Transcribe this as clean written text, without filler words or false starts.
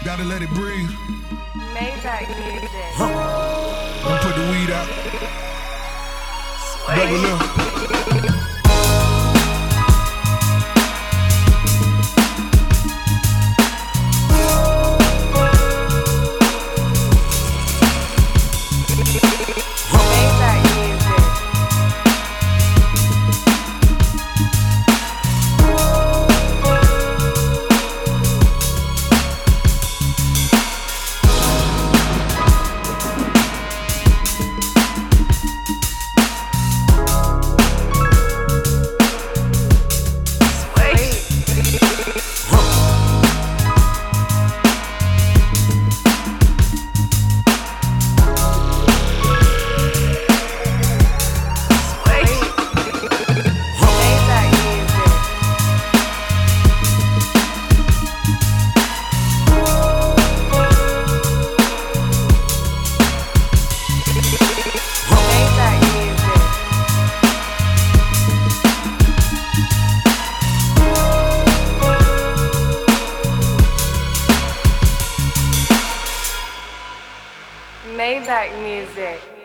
Gotta let it breathe. Maybach music. Don't put the weed out. Double up. Maybach music.